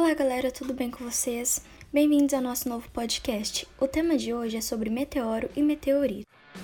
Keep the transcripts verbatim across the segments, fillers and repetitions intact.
Olá galera, tudo bem com vocês? Bem-vindos ao nosso novo podcast. O tema de hoje é sobre meteoro e meteorito.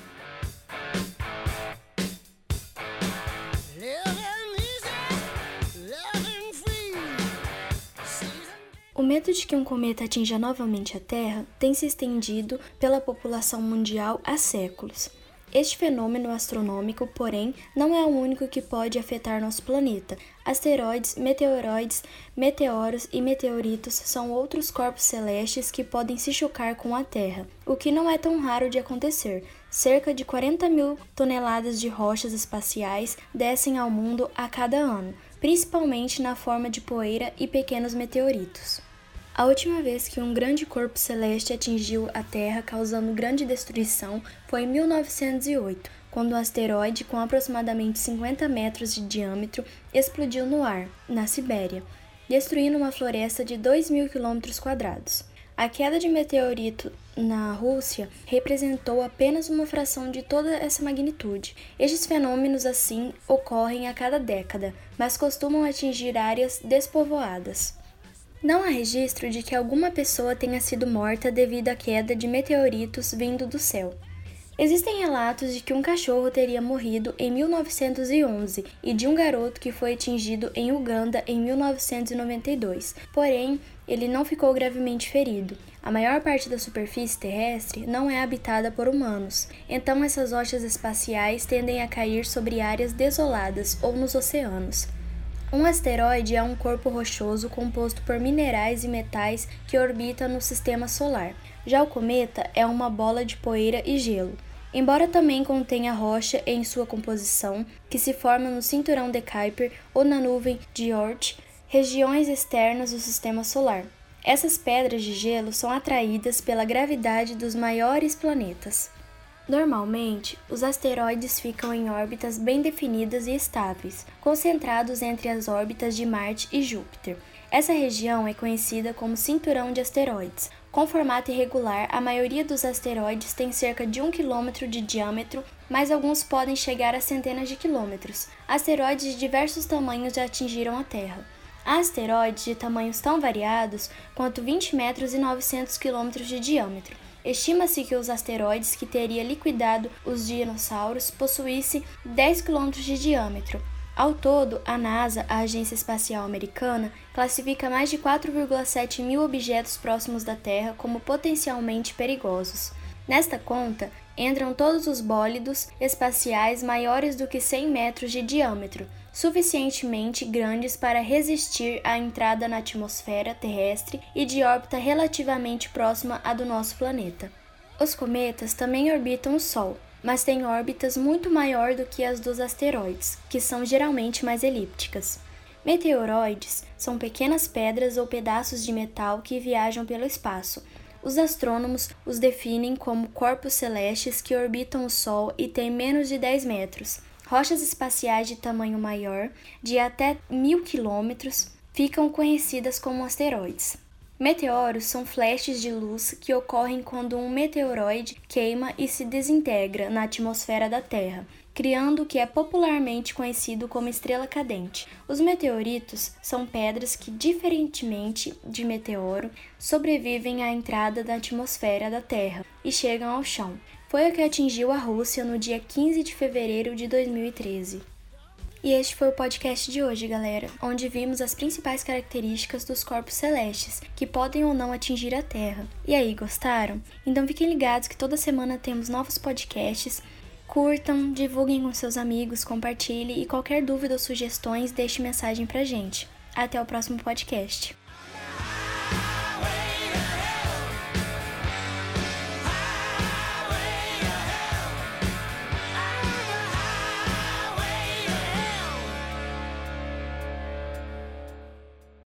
O medo de que um cometa atinja novamente a Terra tem se estendido pela população mundial há séculos. Este fenômeno astronômico, porém, não é o único que pode afetar nosso planeta. Asteroides, meteoroides, meteoros e meteoritos são outros corpos celestes que podem se chocar com a Terra, o que não é tão raro de acontecer. Cerca de quarenta mil toneladas de rochas espaciais descem ao mundo a cada ano, principalmente na forma de poeira e pequenos meteoritos. A última vez que um grande corpo celeste atingiu a Terra, causando grande destruição, foi em mil novecentos e oito, quando um asteroide com aproximadamente cinquenta metros de diâmetro explodiu no ar, na Sibéria, destruindo uma floresta de dois mil quilômetros quadrados. A queda de meteorito na Rússia representou apenas uma fração de toda essa magnitude. Estes fenômenos, assim, ocorrem a cada década, mas costumam atingir áreas despovoadas. Não há registro de que alguma pessoa tenha sido morta devido à queda de meteoritos vindo do céu. Existem relatos de que um cachorro teria morrido em mil novecentos e onze e de um garoto que foi atingido em Uganda em mil novecentos e noventa e dois, porém, ele não ficou gravemente ferido. A maior parte da superfície terrestre não é habitada por humanos, então essas rochas espaciais tendem a cair sobre áreas desoladas ou nos oceanos. Um asteroide é um corpo rochoso composto por minerais e metais que orbita no sistema solar. Já o cometa é uma bola de poeira e gelo, embora também contenha rocha em sua composição, que se forma no cinturão de Kuiper ou na nuvem de Oort, regiões externas do sistema solar. Essas pedras de gelo são atraídas pela gravidade dos maiores planetas. Normalmente, os asteroides ficam em órbitas bem definidas e estáveis, concentrados entre as órbitas de Marte e Júpiter. Essa região é conhecida como cinturão de asteroides. Com formato irregular, a maioria dos asteroides tem cerca de um quilômetro de diâmetro, mas alguns podem chegar a centenas de quilômetros. Asteroides de diversos tamanhos já atingiram a Terra. Há asteroides de tamanhos tão variados quanto vinte metros e novecentos quilômetros de diâmetro. Estima-se que os asteroides que teria liquidado os dinossauros possuíssem dez quilômetros de diâmetro. Ao todo, a NASA, a Agência Espacial Americana, classifica mais de quatro vírgula sete mil objetos próximos da Terra como potencialmente perigosos. Nesta conta, entram todos os bólidos espaciais maiores do que cem metros de diâmetro, suficientemente grandes para resistir à entrada na atmosfera terrestre e de órbita relativamente próxima à do nosso planeta. Os cometas também orbitam o Sol, mas têm órbitas muito maior do que as dos asteroides, que são geralmente mais elípticas. Meteoroides são pequenas pedras ou pedaços de metal que viajam pelo espaço. Os astrônomos os definem como corpos celestes que orbitam o Sol e têm menos de dez metros. Rochas espaciais de tamanho maior, de até mil quilômetros, ficam conhecidas como asteroides. Meteoros são flashes de luz que ocorrem quando um meteoroide queima e se desintegra na atmosfera da Terra, criando o que é popularmente conhecido como estrela cadente. Os meteoritos são pedras que, diferentemente de meteoro, sobrevivem à entrada da atmosfera da Terra e chegam ao chão. Foi o que atingiu a Rússia no dia quinze de fevereiro de dois mil e treze. E este foi o podcast de hoje, galera, onde vimos as principais características dos corpos celestes, que podem ou não atingir a Terra. E aí, gostaram? Então fiquem ligados que toda semana temos novos podcasts. Curtam, divulguem com seus amigos, compartilhem e qualquer dúvida ou sugestões, deixe mensagem pra gente. Até o próximo podcast.